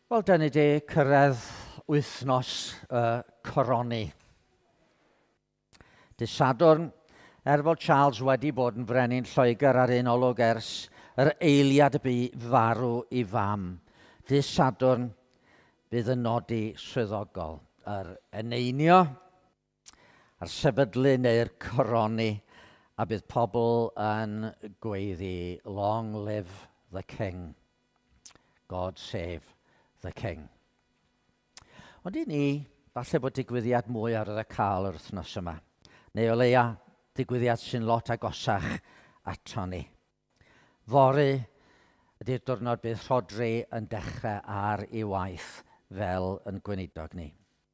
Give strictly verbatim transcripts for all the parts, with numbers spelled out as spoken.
Wel, da ni 'di cyrraedd wythnos uh, coroni. Dydd Sadwrn, er fod Charles wedi bod yn frenin Lloegr ar un olwg ers yr eiliad y bu farw i fam. Dydd Sadwrn bydd yn nodi swyddogol. Yr eneinio, a'r sefydlu neu'r coroni, a bydd pobl yn gweiddi, long live the king. God save the king. Ond i ni, falle bod digwyddiad mwy ar y cael yr wythnos yma. Neu o leia, digwyddiad sy'n lot agosach ato ni. Fory ydy'r diwrnod bydd Rhodri yn dechrau ar ei waith fel yn gweinidog ni.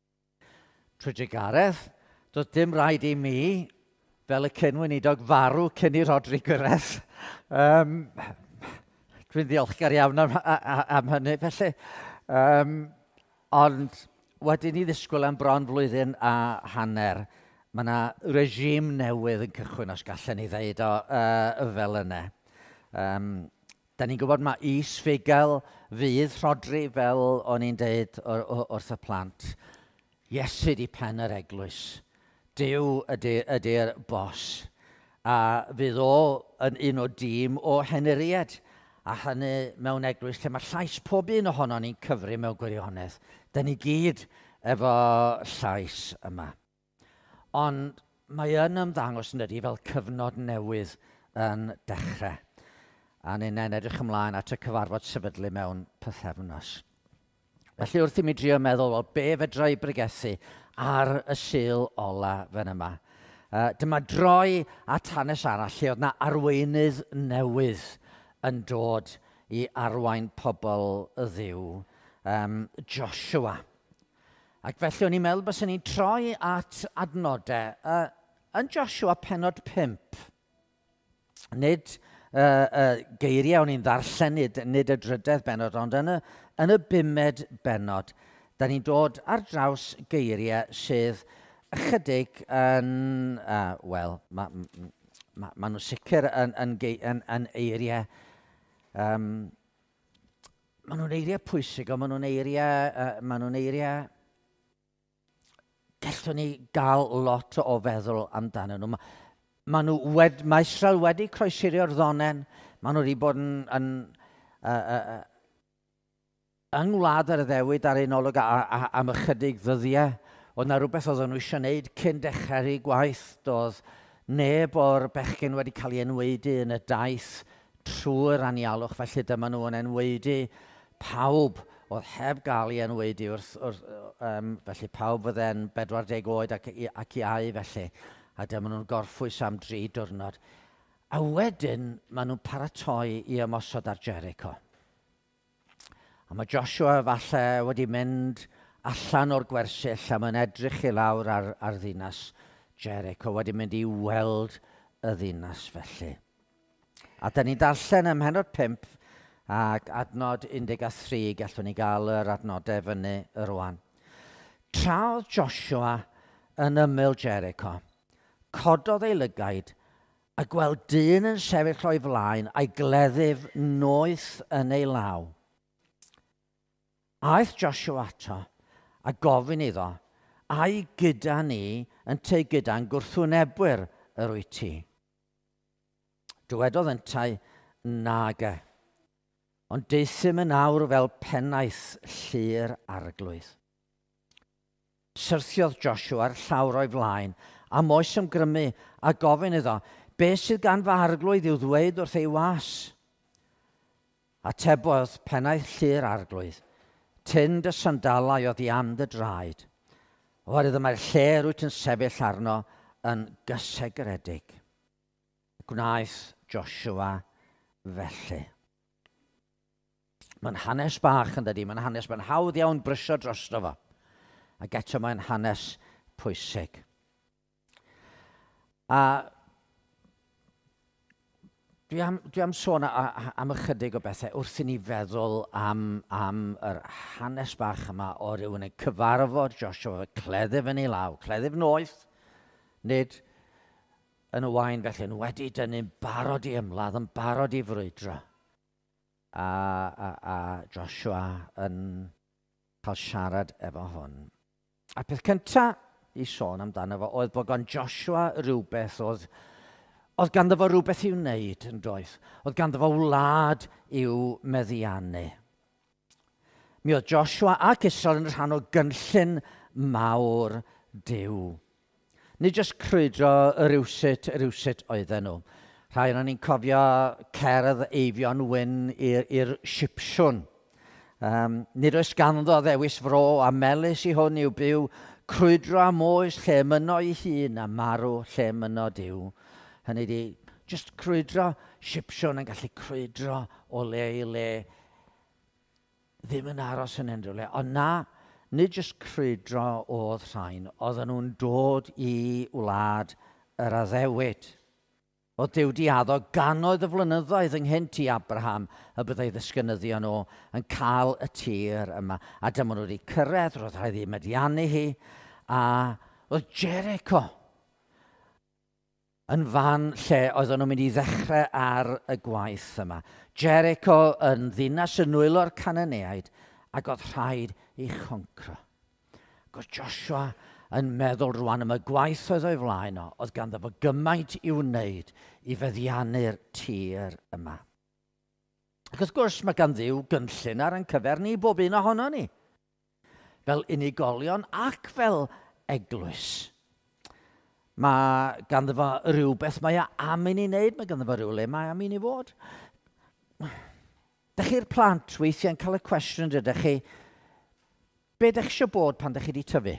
Trwy Gareth, doedd dim rhaid i mi, fel y cyn-weinidog farw cyn i Rhodri gyrraedd. Um, Dwi'n ddiolchgar iawn am, am hynny, felly. Um, ond wedyn i ddisgwyl am bron flwyddyn a hanner, mae yna regime newydd yn cychwyn os gallen ni ddeud o uh, fel yna. Um, da ni'n gwybod mae is-figel fydd Rhodri fel o'n i'n deud wrth y plant. Iesu di pen yr eglwys. Duw ydy'r ydy bos. A fydd o yn un o dîm o heneriad. A hynny mewn eglwys lle mae llais pob un ohono ni'n cyfri mewn gwirionedd. Da ni gyd efo llais yma. Ond mae yn ymddangos yn ydy fel cyfnod newydd yn dechrau. A ni'n edrych ymlaen at y cyfarfod sefydlu mewn pythefnos. Felly wrth i mi drio meddwl, wel, be fedra i bregethu ar y sil ola fan yma. Uh, dyma droi at hanes arall lle oedd na arweinydd newydd yn dod i arwain pobl y ddiw, um, Joshua. Ac felly o'n i'n meddwl bys ni'n troi at adnodau uh, yn Joshua penod pump. Nid uh, uh, geiriau o'n i'n ddarllen, nid, nid y drydedd benod, ond yn y, yn y bumed benod, da ni'n dod ar draws geiriau sydd ychydig yn, uh, wel, mae ma, ma nhw sicr yn, yn, yn, yn eiriau, um, maen nhw'n eiriau pwysig, ond maen nhw'n eiriau, uh, maen nhw'n eiriau, gallwn ni gael lot o feddwl amdano nhw. Ma, ma nhw wed, mae Israel wedi croesirio'r ddonen, maen nhw wedi bod yn, yn uh, uh, yng ngwlad ar y ddewyd ar un olwg am ychydig ddyddiau. Oedd na rhywbeth oedden nhw eisiau gwneud cyn dechrau'r gwaith. Doedd neb o'r bechgyn wedi cael ei enwedu yn y daith trwy'r anialwch, felly dyma nhw yn enwedu pawb oedd heb gael ei enwedu wrth, wrth um, felly pawb fydde'n bedwar deg oed ac, ac iau felly. A dyma nhw'n gorffwys am dri diwrnod. A wedyn maen nhw'n paratoi i ymosod ar Jericho. A mae Joshua falle wedi mynd allan o'r gwersyll a mae'n edrych i lawr ar, ar ddinas Jericho, wedi mynd i weld y ddinas felly. A da ni'n darllen ym Mhenod pump ac adnod un deg a thri, gallwn ni gael yr adnodau fyny y rwan. Tra oedd Joshua yn ymyl Jericho, cododd ei lygaid a gweld dyn yn sefyll o'i flaen a'i gleddyf noeth yn ei law. Aeth Joshua ato a gofyn iddo, ai gyda ni yn te gyda'n gwrthwynebwyr yr wyt ti? Dywedodd yntau, nage, ond deithim yn awr fel pennaeth llir arglwydd. Syrthiodd Joshua ar llawr o'i flaen a moes ymgrymu a gofyn iddo, be sydd gan fy arglwydd i'w ddweud wrth ei was? Atebodd pennaeth llir arglwydd, tynd y sandalau oedd i am dy draed. Oherwydd mae'r lle rwyt yn sefyll arno yn gysegredig. Gwnaeth Joshua felly. Mae'n hanes bach yn dydi, mae'n hanes, mae'n hawdd iawn brysio drosto fo. Ac eto mae'n hanes pwysig. A dwi am, dwi am sôn am ychydig o bethau wrth i ni feddwl am, am yr hanes bach yma o rywun yn cyfarfod Joshua, cleddyf yn ei law, cleddyf noeth, nid yn y wain felly, yn wedi dynnu'n barod i ymladd, yn barod i frwydro. A, a, a Joshua yn cael siarad efo hwn. A peth cyntaf i sôn amdano fo oedd bod gan Joshua rhywbeth oedd, oedd ganddo fo rhywbeth i'w wneud yn doedd. Oedd ganddo fo wlad i'w meddiannu. Mi oedd Joshua ac Israel yn rhan o gynllun mawr Duw. Nid jyst crwydro y rywsut, y rywsut oedden nhw. Rhai o'n ni'n cofio cerdd Eifion Wyn i'r Sipsiwn. Um, nid oes ganddo ddewis fro a melys i hwn i'w byw crwydro am oes lle myno i hun a marw lle myno Duw. Hynny di, jyst crwydro, Sipsiwn yn gallu crwydro o le i le, ddim yn aros yn unrhyw le. Ond na, nid jyst crwydro oedd rhain, oedden nhw'n dod i wlad yr addewid. O Duw di addo gannoedd y flynyddoedd ynghynt i Abraham y byddai ddisgynyddio nhw yn cael y tir yma. A dyma nhw wedi cyrraedd, roedd rhaid i meddiannu hi, a oedd Jericho yn fan lle oedden nhw'n mynd i ddechrau ar y gwaith yma. Jericho yn ddinas yn nwylo'r Cananeaid, ac oedd rhaid i choncro. Oedd Joshua yn meddwl rwan am y gwaith oedd o'i flaen o, oedd ganddo fo gymaint i wneud i feddiannu'r tir yma. Ac wrth gwrs mae gan Dduw gynllun ar yn cyfer ni bob un ohono ni, fel unigolion ac fel eglwys. Mae ganddo fo rhywbeth mae am i ni wneud, mae ganddo fo rhywle mae am i ni fod. Dych chi'r plant weithiau'n cael y cwestiwn dydych chi, be dych chi eisiau bod pan dych chi wedi tyfu?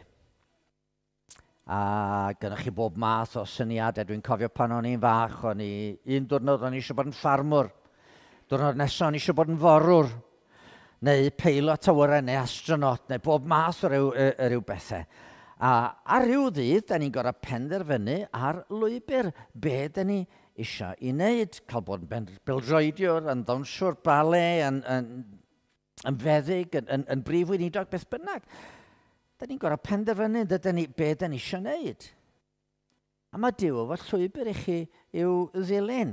A gynnwch chi bob math o syniadau. Dwi'n cofio pan o'n i'n fach, o'n i, un diwrnod o'n i eisiau bod yn ffarmwr, diwrnod nesaf o'n i eisiau bod yn forwr, neu peilot awyren, neu astronaut, neu bob math o ryw, y, y ryw bethau. A ar ryw ddydd, da ni'n gorau penderfynu ar lwybr be da ni eisiau i wneud. Cael bod yn bildroediwr, yn ddawnswr, bale, yn, yn, yn feddyg, yn, yn, yn brif weinidog, beth bynnag. Da ni'n gorau penderfynu ni, be da ni eisiau wneud. A mae Duw efo llwybr i chi i'w ddilyn.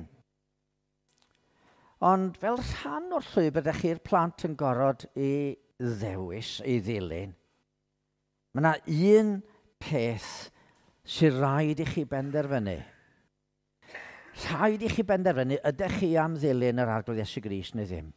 Ond fel rhan o'r llwybr, da chi'r plant yn gorod i ddewis, i ddilyn. Mae yna un peth sy'n rhaid i chi benderfynu. Rhaid i chi benderfynu, ydych chi am ddilyn yr arglwydd Iesu Grist neu ddim?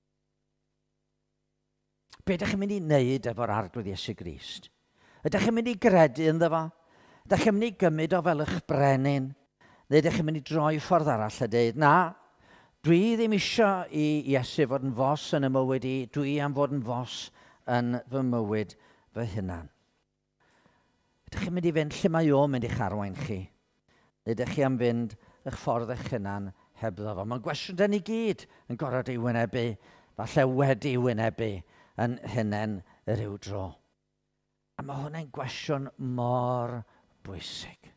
Be ydych chi'n mynd i wneud efo'r arglwydd Iesu Grist? Ydych chi'n mynd i gredu ynddo fo? Ydych chi'n mynd i gymryd o fel eich brenin? Neu ydych chi'n mynd i droi ffordd arall a dweud, na, dwi ddim eisiau i Iesu fod yn fos yn y mywyd i, dwi am fod yn fos yn fy mywyd fy hunan. Ydych chi'n mynd i fynd lle mae o'n mynd i'ch arwain chi? Neu ydych chi am fynd eich ffordd eich hunan hebddo fo? Mae'n gwestiwn dyn ni gyd yn gorfod ei wynebu, falle wedi wynebu yn hunain ryw dro. A mae hwnna'n gwestiwn mor bwysig.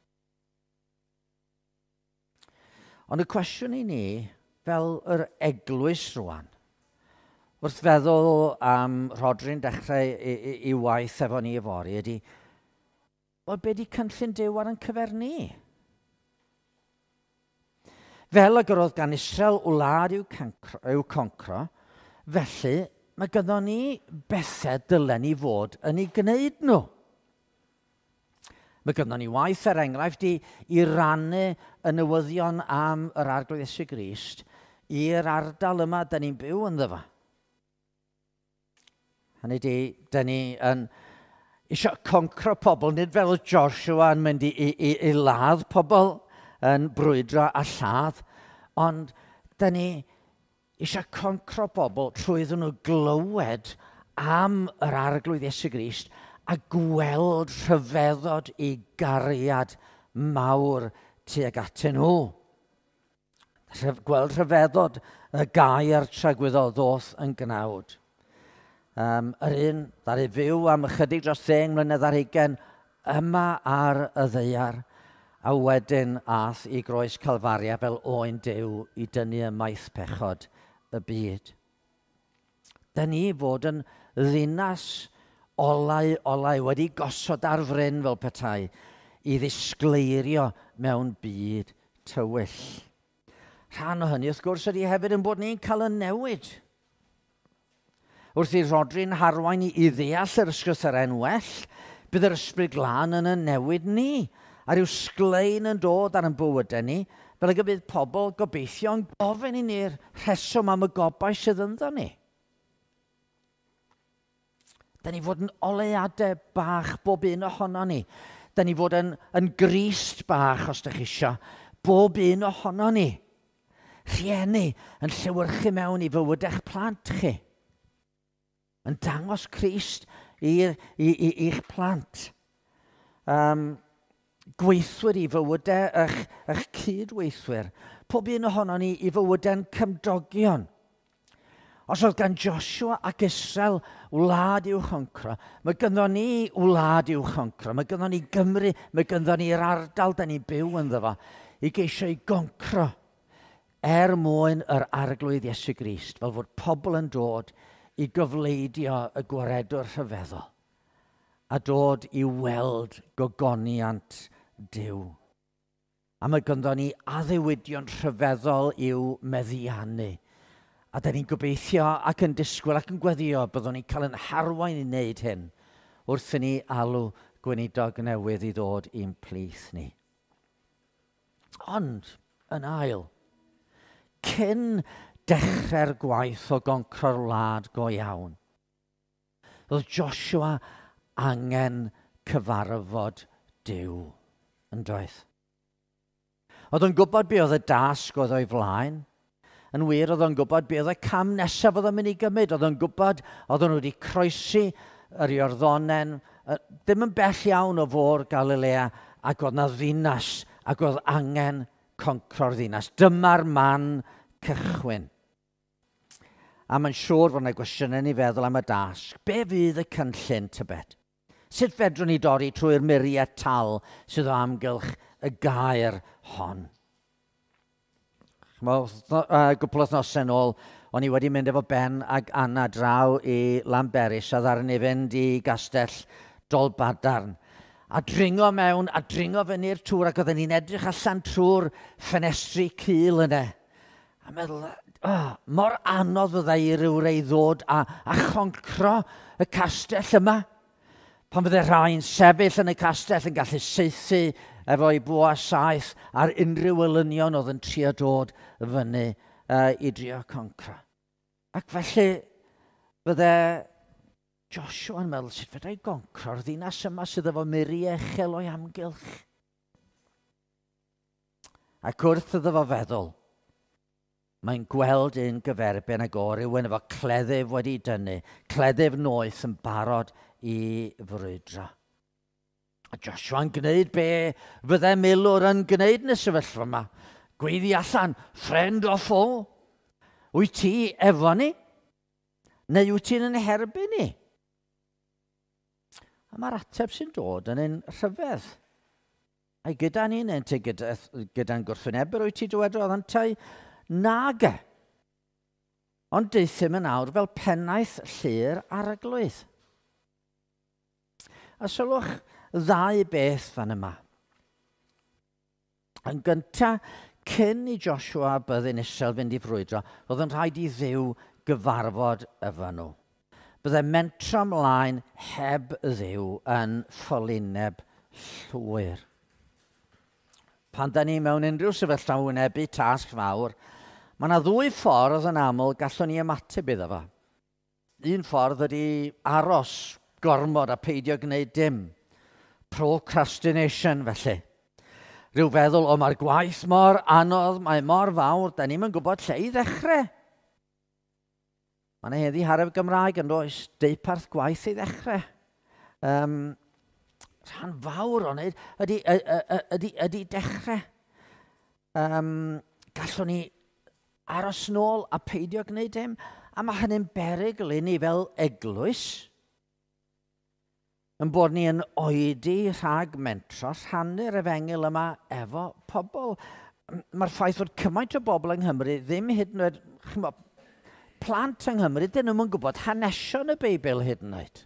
Ond y cwestiwn i ni, fel yr eglwys rwan, wrth feddwl am Rodri'n dechrau i waith efo ni yfori, ydy, wel, be di cynllun Duw ar yn cyfer ni? Fel y gyroedd gan Israel wlad i'w concro, felly mae gynno ni bethau dylen ni fod yn ei gwneud nhw. Mae gynno ni waith er enghraifft i, i rannu y newyddion am yr arglwydd Iesu Grist i'r ardal yma da ni'n byw ynddo fo. Hynny di, da ni yn eisiau concro pobl, nid fel Joshua yn mynd i, i, i, i ladd pobl yn brwydro a lladd, ond da ni eisiau concro bobl trwyddyn nhw glywed am yr arglwydd Iesu Grist a gweld rhyfeddod i gariad mawr tuag atyn nhw. Gweld rhyfeddod y gair tragwyddol ddoth yn gnawd. Um, yr un ddaru fyw am ychydig dros ddeng mlynedd ar hugain yma ar y ddeiar, a wedyn ath i groes Calfaria fel oen Duw i dynnu y maith pechod y byd. Da ni fod yn ddinas olau olau wedi gosod ar fryn fel petai i ddisgleirio mewn byd tywyll. Rhan o hynny wrth gwrs ydy hefyd yn bod ni'n cael y newid. wrth i Rodri'n harwain i, i ddeall yr ysgrythau'n well, bydd yr ysbryd glân yn y newid ni, a ryw sglein yn dod ar ein bywydau ni, fel y bydd pobl gobeithio yn gofyn i ni'r rheswm am y gobaith sydd ynddo ni. Da ni fod yn oleadau bach bob un ohono ni. Da ni fod yn, yn grist bach, os da chi isio, bob un ohono ni. Rhieni yn llewyrchu mewn i fywyd eich plant chi. Yn dangos Crist i'ch plant. Um, gweithwyr i fywydau eich, eich cydweithwyr. Pob un ohono ni i fywydau'n cymdogion. Os oedd gan Joshua ac Israel wlad i'w choncro, mae gynno ni wlad i'w choncro, mae gynno ni Gymru, mae gynno ni'r ardal da ni'n byw ynddo fo, i geisio i goncro er mwyn yr arglwydd Iesu Grist, fel fod pobl yn dod i gyfleidio y gwaredwr rhyfeddol, a dod i weld gogoniant Duw. A mae gynno ni addewidion rhyfeddol i'w meddiannu. A da ni'n gobeithio ac yn disgwyl ac yn gweddio byddwn ni'n cael yn harwain i wneud hyn wrth i ni alw gweinidog newydd i ddod i'n plith ni. Ond, yn ail, cyn dechrau'r gwaith o goncro'r wlad go iawn, roedd Joshua angen cyfarfod Duw yn doedd. Oedd yn gwybod be oedd y dasg oedd o'i flaen. Yn wir, oedd o'n gwybod be oedd y cam nesaf oedd o'n mynd i gymryd. Oedd o'n gwybod, oedd o'n wedi croesi yr Iorddonen, ddim yn bell iawn o fôr Galilea, ac oedd na ddinas, ac oedd angen concro'r ddinas. Dyma'r man cychwyn. A mae'n siŵr fod yna gwestiynau ni feddwl am y dasg. Be fydd y cynllun tybed? Sut fedrwn ni dorri trwy'r muriau tal sydd o amgylch y gair hon? Uh, gwpl o nosau ôl, o'n i wedi mynd efo Ben ag Anna draw i Lanberis a ddarn i fynd i gastell Dolbadarn. A dringo mewn, a dringo fyny'r tŵr, ac oedden ni'n edrych allan trwy'r ffenestri cul yna. A meddwl, oh, mor anodd fydda i ryw rei ddod a, a choncro y castell yma. Pan fydde rhai'n sefyll yn y castell yn gallu saethu efo'i bwa saeth ar unrhyw elynion oedd yn trio dod fyny uh, i drio concro. Ac felly fydde Joshua yn meddwl sut fydde i goncro'r ddinas yma sydd efo muriau uchel o'i amgylch. Ac wrth iddo fo feddwl, mae'n gweld un gyferbyn ag o rywun efo cleddyf wedi dynnu, cleddyf noeth yn barod i frwydro. A Joshua yn gwneud be fydde milwr yn gwneud yn y sefyllfa yma. Gweiddi allan, friend o fo. Wyt ti efo ni? Neu wyt ti'n yn herbyn ni? A mae'r ateb sy'n dod yn un rhyfedd. A gyda ni, neu ti gyda'n gyda gwrthwynebr, wyt ti dywedodd yn tai? Nage. Ond deithim yn awr fel pennaeth llu'r arglwydd. A sylwch ddau beth fan yma. Yn gyntaf, cyn i Joshua byddin Israel fynd i frwydro, roedd yn rhaid i Dduw gyfarfod efo nhw. Bydde mentro ymlaen heb Dduw yn ffylineb llwyr. Pan da ni mewn unrhyw sefyllfa wynebu tasg fawr, mae yna ddwy ffordd yn aml gallwn ni ymateb iddo fo. Un ffordd ydy aros, gormod a peidio gwneud dim. Procrastination felly. Rhyw feddwl, o mae'r gwaith mor anodd, mae mor fawr, da ni'n gwybod lle i ddechrau. Mae yna heddi haraf Gymraeg yn does deuparth gwaith i ddechrau. Um, rhan fawr o'n ydy, ydy, ydy, ydy dechrau. Um, gallwn ni aros nôl a peidio gwneud dim, a mae hynny'n berygl i ni fel eglwys, yn bod ni yn oedi rhag mentro rhannu'r efengil yma efo pobl. Mae'r ffaith fod cymaint o bobl yng Nghymru ddim hyd yn oed, plant yng Nghymru, dyn nhw'n gwybod hanesion y Beibl hyd yn oed.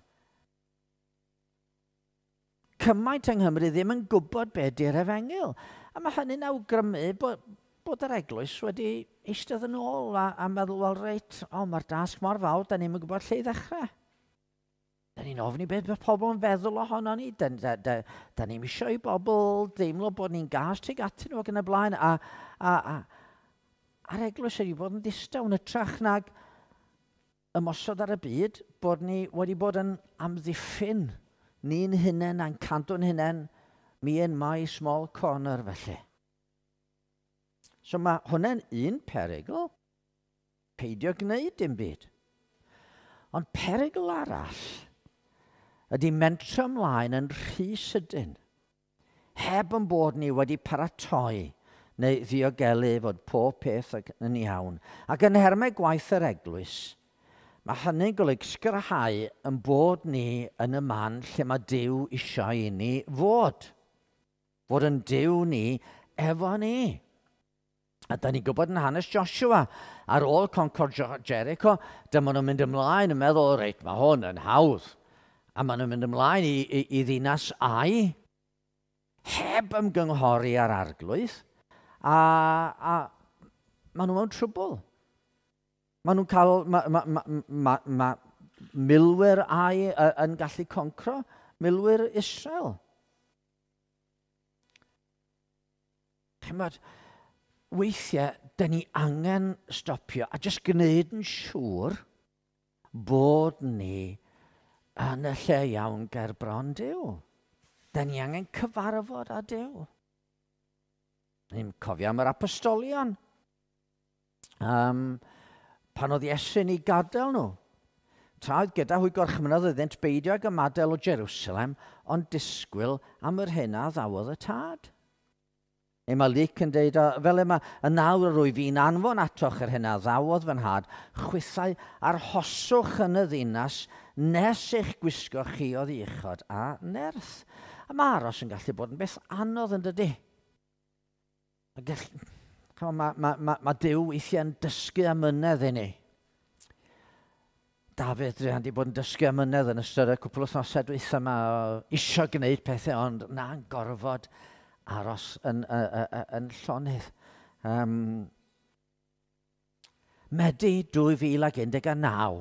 Cymaint yng Nghymru ddim yn gwybod be di'r efengil. A mae hynny'n awgrymu bod, bod yr eglwys wedi eistedd yn ôl a, a meddwl, wel reit, o, mae'r dasg mor fawr, da ni'n gwybod lle i ddechrau. Da ni'n ofni beth mae pobl yn feddwl ohono ni. Da, da, da, da ni'n isio i bobl deimlo bod ni'n gas tuag atyn nhw ac yn y blaen. A, a, a, a'r eglwys wedi bod yn ddistaw yn ytrach nag ymosod ar y byd, bod ni wedi bod yn amddiffyn ni'n hunain a'n cadw'n hunain, me and my small corner felly. So mae hwnna'n un perygl, peidio gwneud dim byd. Ond perygl arall ydy mentro ymlaen yn rhy sydyn, heb yn bod ni wedi paratoi neu ddiogelu fod pob peth yn iawn. Ac yn hermau gwaith yr eglwys, mae hynny'n golygu sgyrhau yn bod ni yn y man lle mae Duw eisiau i ni fod. Fod yn Duw ni efo ni. A da ni'n gwybod yn hanes Joshua, ar ôl concor Jericho, dyma nhw'n mynd ymlaen yn meddwl, reit, mae hwn yn hawdd. A maen nhw'n mynd ymlaen i, i, i ddinas Ai, heb ymgynghori ar arglwydd, a, a maen nhw mewn trwbl. Maen nhw'n cael, mae ma, ma, ma, ma, milwyr Ai yn gallu concro, milwyr Israel. Chymod, weithiau, da ni angen stopio a jyst gwneud yn siŵr bod ni yn y lle iawn ger bron Duw. Da ni angen cyfarfod â Duw. Ni'n cofio am yr apostolion. Um, pan oedd Iesu'n i gadael nhw. Tra oedd gyda hwy gorchmynodd iddynt beidio ag ymadael o Jerusalem, ond disgwyl am yr hyn a ddawodd y tad. Neu mae Luc yn dweud, fel yma, y nawr rwy fi'n anfon atoch yr hyn a ddawodd fy nhad, chwythau arhoswch yn y ddinas, nes eich gwisgo chi o ddichod a nerth. A mae aros yn gallu bod yn beth anodd yn dydy. Mae ma, ma, ma, ma Duw weithiau'n dysgu amynedd i ni. Dafydd rhaid i bod yn dysgu amynedd yn ystod y cwpl o thnosau dweithio yma, isio gwneud pethau, ond na'n gorfod aros yn, yn, yn llonydd. Um, Medi dwy fil ac un deg naw.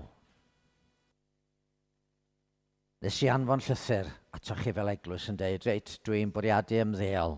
Nes i anfon llythyr atoch chi fel eglwys yn dweud, reit, dwi'n bwriadu ymddeol.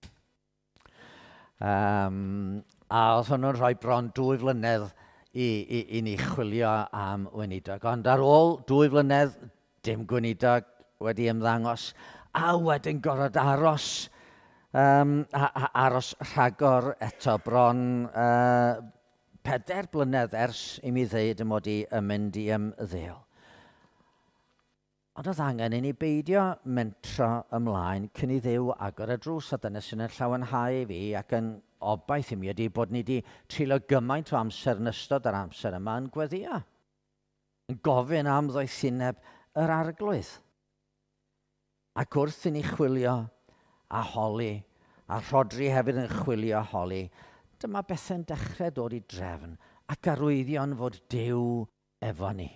Um, a oedd hwnnw'n rhoi bron dwy flynedd i, i, i ni chwilio am weinidog. Ond ar ôl dwy flynedd, dim gweinidog wedi ymddangos, a wedyn gorfod aros, um, a, a, aros rhagor eto bron uh, peder blynedd ers i mi ddeud ym mod i yn mynd i ymddeol. Ond oedd angen i ni beidio mentro ymlaen cyn i Dduw agor y drws, a dyna sy'n yn llawenhau i fi ac yn obaith i mi ydy bod ni wedi treulio gymaint o amser yn ystod yr amser yma yn gweddio. Yn gofyn am ddoethineb yr arglwydd. Ac wrth i ni chwilio a holi, a Rhodri hefyd yn chwilio a holi, dyma bethau'n dechrau dod i drefn ac arwyddion fod Duw efo ni.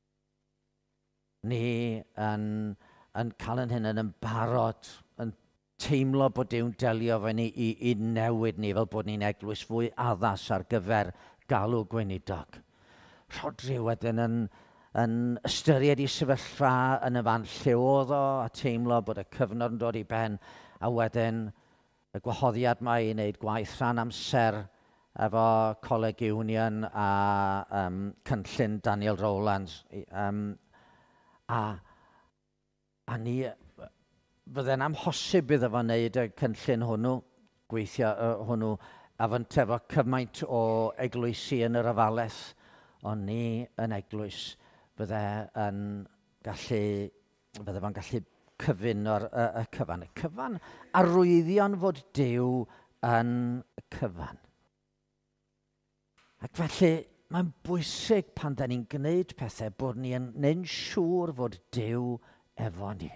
Ni yn, yn cael yn hyn yn barod, yn teimlo bod Duw'n delio fe ni i, i newid ni fel bod ni'n eglwys fwy addas ar gyfer galw gweinidog. Rhodri wedyn yn, yn ystyried i sefyllfa yn y fan lle oedd o a teimlo bod y cyfnod yn dod i ben, a wedyn y gwahoddiad mae i wneud gwaith rhan amser efo Coleg Union a um, cynllun Daniel Rowlands. Um, A, a ni, fydde'n amhosib iddo fo wneud y cynllun hwnnw, gweithio uh, hwnnw, a fy'n tefo cymaint o eglwysi yn yr ofalaeth, ond ni yn eglwys fydde yn gallu, fydde fo'n gallu cyfuno'r y, y cyfan. Y cyfan, arwyddion fod Duw yn y cyfan. Ac felly, mae'n bwysig pan da ni'n gwneud pethau bod ni'n neud siŵr fod Duw efo ni.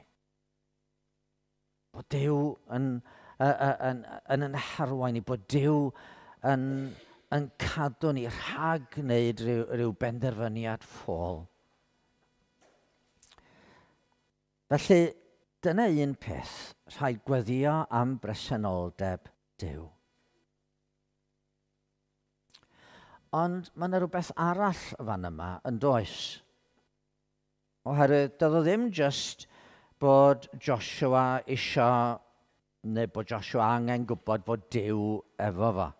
Bod Duw yn, yn, yn yn harwain ni, bod Duw yn, yn cadw ni rhag gwneud rhyw, rhyw benderfyniad ffôl. Felly, dyna un peth, rhaid gweddio am bresenoldeb Duw. Ond mae yna rhywbeth arall fan yma yn does. Oherwydd, doedd o ddim just bod Joshua isio, neu bod Joshua angen gwybod bod Duw efo fo.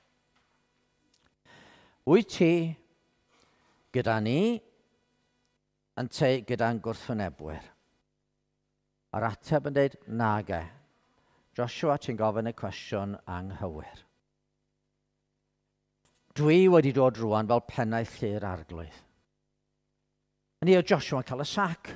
Wyt ti gyda ni yn te gyda'n gwrthwynebwyr? A'r ateb yn dweud, nage. Joshua, ti'n gofyn y cwestiwn anghywir. Dwi wedi dod rwan fel pennaeth lle'r arglwydd. Yn ei o Joshua yn cael y sac.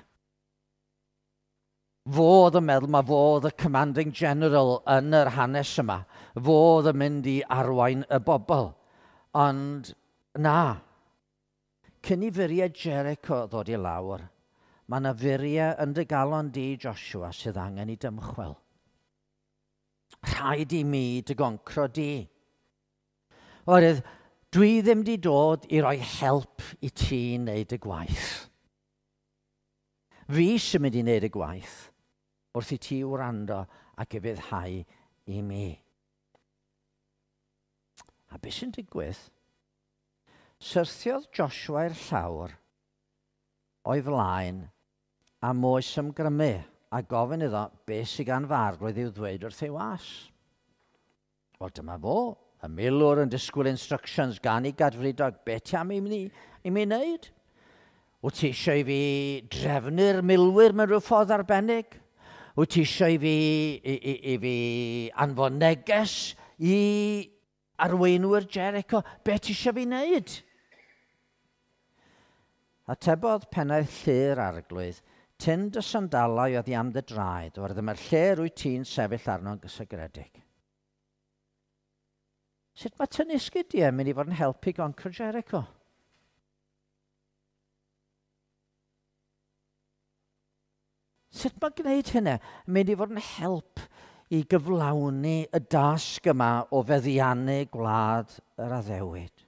Fo oedd yn meddwl, mae fo oedd y commanding general yn yr hanes yma. Fo oedd yn mynd i arwain y bobl. Ond na, cyn i furiau Jericho ddod i lawr, mae yna furiau yn dy galon di, Joshua, sydd angen i dymchwel. Rhaid i mi dy goncro di. Oherwydd, dwi ddim di dod i roi help i ti wneud y gwaith. Fi sy'n mynd i wneud y gwaith wrth i ti wrando ac ufuddhau i mi. A beth sy'n digwydd? Syrthiodd Joshua i'r llawr o'i flaen a moes ymgrymu a gofyn iddo beth sy'n gan farglwydd i'w ddweud wrth ei was. Wel, dyma fo. Y milwr yn disgwyl instructions gan i Gadfridog. Beth ti am i mi wneud? Wyt ti eisiau i fi drefnu'r milwyr mewn rhyw ffordd arbennig? Wyt ti eisiau i fi, i, i, i fi anfon neges i arweinwyr Jericho? Beth ti eisiau fi wneud? Atebodd pennaeth lle'r arglwydd, tyn dy sandalau oedd i am dy draed, oherwydd mae'r lle rwy ti'n sefyll arno'n gysegredig. Sut mae tynnu sgidiau yn mynd i fod yn helpu goncro Jericho? Sut mae gwneud hynny yn mynd i fod yn help i gyflawni y dasg yma o feddiannu gwlad yr addewid?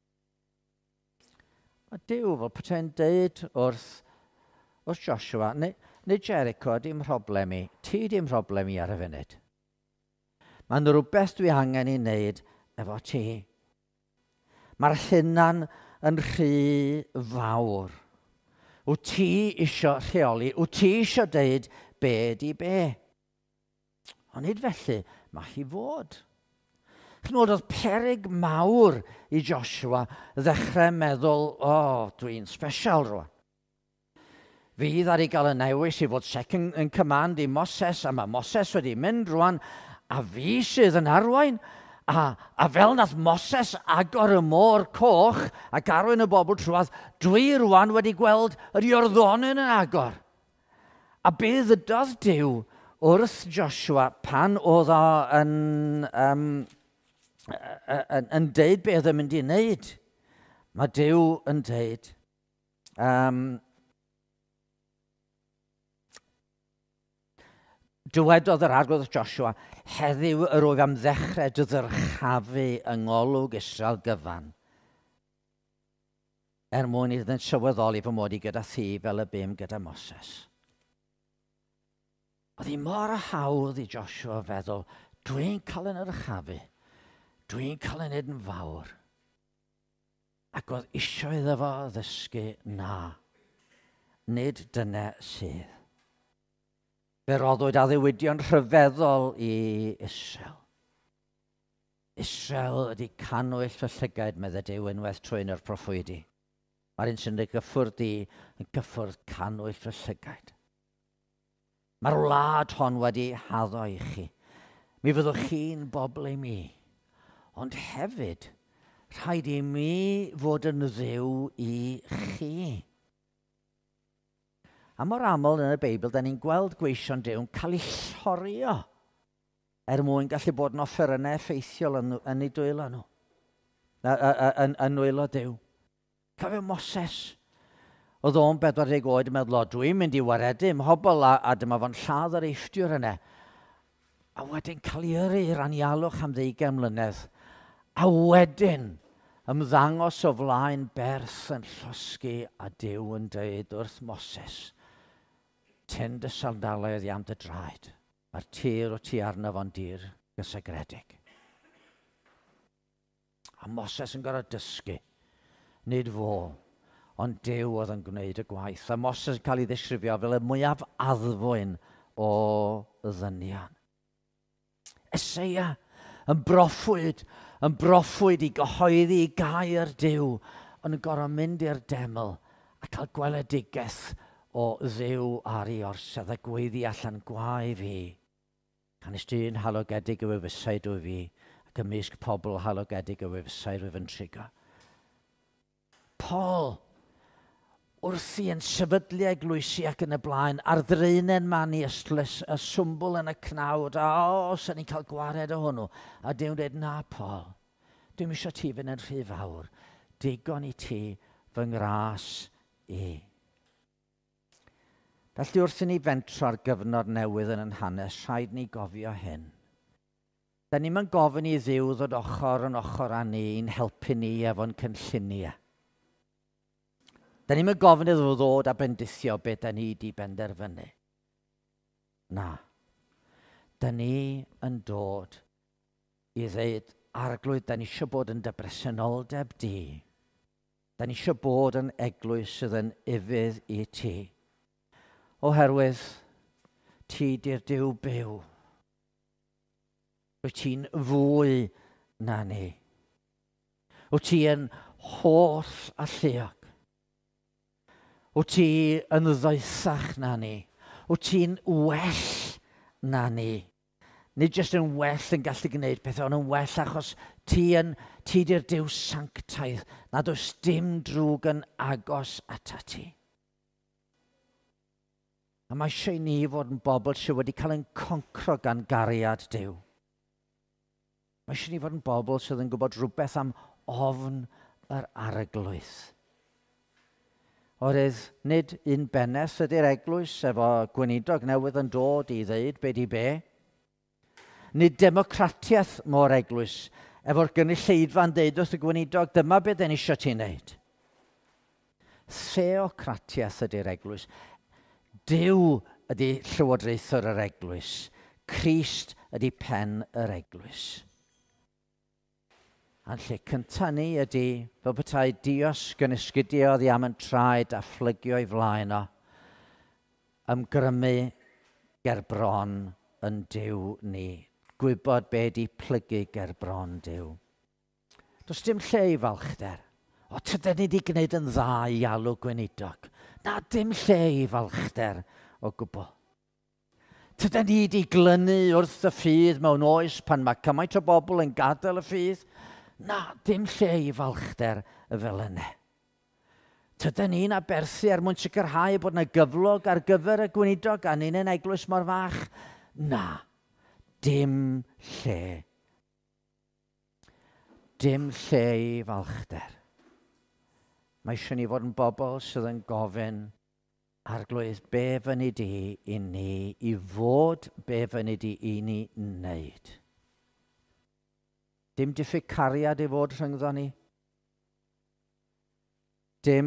Mae Duw fel potau'n deud wrth, wrth Joshua, neu, neu Jericho, dim problem i, ti dim problem i ar y funud. Mae'n rhywbeth dwi angen i wneud efo ti. Mae'r hynna'n yn rhy fawr. Wyt ti isio rheoli, wyt ti isio deud be di be. Ond nid felly, mae hi fod. Chynod oedd peryg mawr i Joshua ddechrau meddwl, o, oh, dwi'n special rwan. Fydd ar ei gael y newis i fod second in command i Moses, a mae Moses wedi mynd rwan, a fi sydd yn arwain. A, a fel nath Moses agor y môr coch ac arwain y bobl trwadd, dwi rwan wedi gweld yr Iorddonyn yn agor. A beth ydodd Duw wrth Joshua pan oedd o yn, um, yn, yn deud beth yn mynd i wneud? Mae Duw yn deud, um, dywedodd yr arglwydd Joshua, heddiw yr wyf am ddechrau dy ddyrchafu yng ngolwg Israel gyfan. Er mwyn iddynt sylweddoli fy mod i gyda thi fel y bym gyda Moses. Oedd hi mor hawdd i Joshua feddwl, dwi'n cael yn yrchafu, dwi'n cael yn edrych yn fawr. Ac oedd isio iddo fo ddysgu na, nid dyna sydd. Fe roddwyd addewidion rhyfeddol i Israel. Israel ydi canwyll fy llygaid, medde Duw unwaith trwy'n yr proffwydi. Mae'r un sy'n ei gyffwrdd i yn gyffwrdd canwyll fy llygaid. Mae'r wlad hon wedi haddo i chi. Mi fyddwch chi'n bobl i mi. Ond hefyd, rhaid i mi fod yn dduw i chi. A mor aml yn y Beibl, da ni'n gweld gweision Duw'n cael ei llorio er mwyn gallu bod yn offerynnau effeithiol yn, yn ei dwylo nhw. Yn, yn nwylo Duw. Cofio Moses. Oedd o'n bedwar deg oed yn meddwl, o, dwi'n mynd i waredu mhobl a, a dyma fo'n lladd yr eifftiwr yna. A wedyn cael ei yrru i'r anialwch am ddeugain mlynedd. A wedyn ymddangos o flaen berth yn llosgu a Duw yn dweud wrth Moses, tyn dy sandalau oddi am dy draed. Mae'r tir o ti arno fo'n dir gysegredig. A Moses yn gorfod dysgu. Nid fo, ond Duw oedd yn gwneud y gwaith. A Moses yn cael ei ddisgrifio fel y mwyaf addfwyn o ddynion. Eseia yn broffwyd, yn broffwyd i gyhoeddi i gair Duw, ond yn gorfod mynd i'r deml a cael gweledigaeth o dduw ar ei orsedd a gweiddi allan gwae fi. Canis dyn halogedig y wyfysau dwi fi, ac ymysg pobl halogedig y wyfysau rwyf yn trigo. Paul, wrth i yn sefydlu eglwysi ac yn y blaen, ar ddreinen man i ystlys, y swmbl yn y cnawd, a o, os ni'n cael gwared o hwnnw. A Duw'n dweud, na Paul, dwi'n eisiau ti fynd yn rhy fawr, digon i ti fy ngras i. Felly wrth i ni fentro ar gyfnod newydd yn yn hanes, rhaid ni gofio hyn. Da ni'n mynd gofyn i Dduw ddod ochr yn ochr â ni, i'n helpu ni efo'n cynlluniau. Da ni'n mynd gofyn iddo ddod a bendithio beth da ni wedi benderfynu. Na. Da ni yn dod i ddeud, arglwydd, da ni eisiau bod yn dy bresenoldeb di. Da ni eisiau bod yn eglwys sydd yn ifydd i ti. Oherwydd, ti di'r Duw byw. Wyt ti'n fwy na ni. Wyt ti yn holl a lleog. Wyt ti yn ddoethach na ni. Wyt ti'n well na ni. Nid jyst yn well yn gallu gwneud pethau, ond yn well achos ti yn, ti di'r Duw sanctaidd, nad oes dim drwg yn agos ata ti. A mae eisiau ni fod yn bobl sydd wedi cael yn concro gan gariad Duw. Mae eisiau ni fod yn bobl sydd yn gwybod rhywbeth am ofn yr arglwydd. Oherwydd nid un bennes ydy'r eglwys efo gweinidog newydd yn dod i ddeud be di be. Nid democratiaeth mor eglwys efo'r gynulleidfa'n deud wrth y gweinidog, dyma beth yn eisiau ti'n neud. Theocratiaeth ydy'r eglwys. Duw ydy llywodraethwr yr eglwys. Crist ydy pen yr eglwys. A'n lle cynta ni ydy, fel petai Dios gynysgydiodd i am yn traed a fflygio i flaen o, ymgrymu ger bron yn Duw ni. Gwybod be di plygu ger bron Duw. Does dim lle i falchder. O, tydyn ni wedi gwneud yn dda i alw gweinidog. Na, dim lle i falchder o gwbl. Tydyn ni wedi glynu wrth y ffydd mewn oes pan mae cymaint o bobl yn gadael y ffydd. Na, dim lle i falchder y fel yna. Tydyn ni'n aberthu er mwyn sicrhau bod yna gyflog ar gyfer y gweinidog a ni'n yn eglwys mor fach? Na, dim lle. Dim lle i falchder. Mae eisiau ni fod yn bobl sydd yn gofyn arglwydd be fyny di i ni, i fod be fyny di i ni wneud. Dim diffyg cariad i fod rhyngddo ni. Dim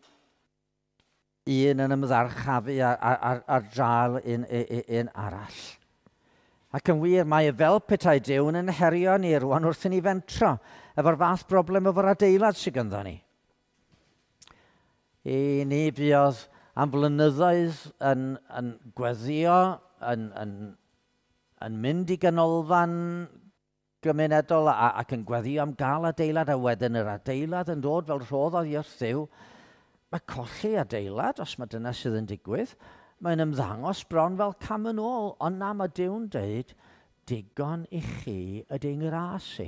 un yn ymddarchafu ar, ar, ar draul un, un, un arall. Ac yn wir, mae fel petai Duw yn herio ni rwan wrth i ni fentro efo'r fath broblem efo'r adeilad sydd ganddo ni. I ni buodd am flynyddoedd yn, yn gweddio, yn, yn, yn mynd i ganolfan gymunedol a, ac yn gweddio am gael adeilad a wedyn yr adeilad yn dod fel rhodd o wrth Dduw. Mae colli adeilad, os mae dyna sydd yn digwydd, mae'n ymddangos bron fel cam yn ôl, ond na mae Duw'n dweud, digon i chi ydy ngras i.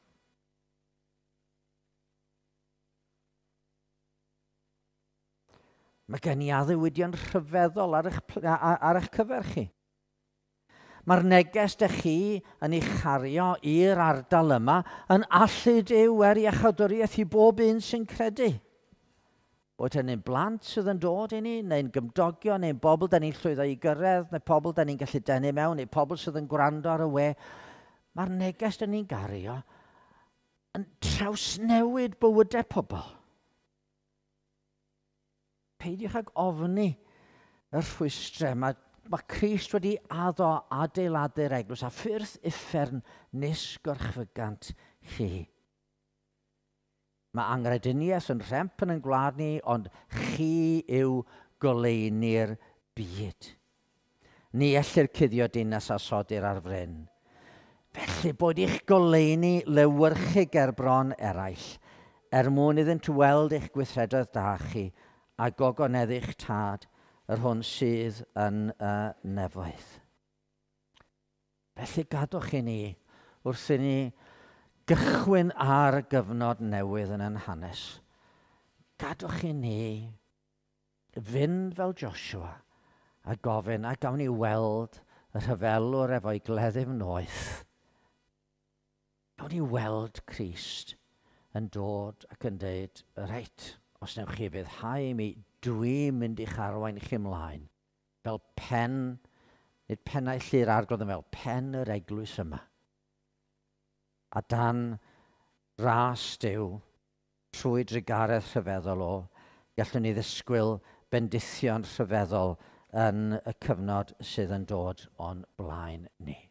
Mae gen i addewidion rhyfeddol ar eich, ar eich cyfer chi. Mae'r neges dy chi yn ei chario i'r ardal yma yn allu Duw er iachawdwriaeth i bob un sy'n credu. Oedd hynny'n blant sydd yn dod i ni, neu'n gymdogion, neu'n bobl da ni'n llwyddo i gyrraedd, neu pobl da ni'n gallu denu mewn, neu pobl sydd yn gwrando ar y we. Mae'r neges da ni'n gario yn trawsnewid bywydau pobl. Peidiwch ag ofni y rhwystrau. Mae, mae Crist wedi addo adeiladu'r eglwys a ffyrdd uffern nis gorchfygant chi. Mae angrediniaeth yn rhemp yn yn gwlad ni, ond chi yw goleuni'r byd. Ni ellir cuddio dinas a sodir ar fryn. Felly bod eich goleuni lewyrchu gerbron eraill, er mwyn iddynt weld eich gweithredoedd da chi a gogonedd eich tad, yr hwn sydd yn uh, nefoedd. Felly gadwch i ni, wrth i ni gychwyn ar gyfnod newydd yn yn hanes, gadwch i ni fynd fel Joshua a gofyn a gawn ni weld y rhyfelwr efo'i gleddyf noeth. Gawn ni weld Crist yn dod ac yn dweud, reit, os newch chi fyddhau mi, dwi'n mynd i'ch arwain chi ymlaen. Fel pen, nid pennau llir arglwydd yn fel pen yr eglwys yma. A dan ras Duw, trwy drigaredd rhyfeddol o, gallwn ni ddisgwyl bendithion rhyfeddol yn y cyfnod sydd yn dod o'n blaen ni.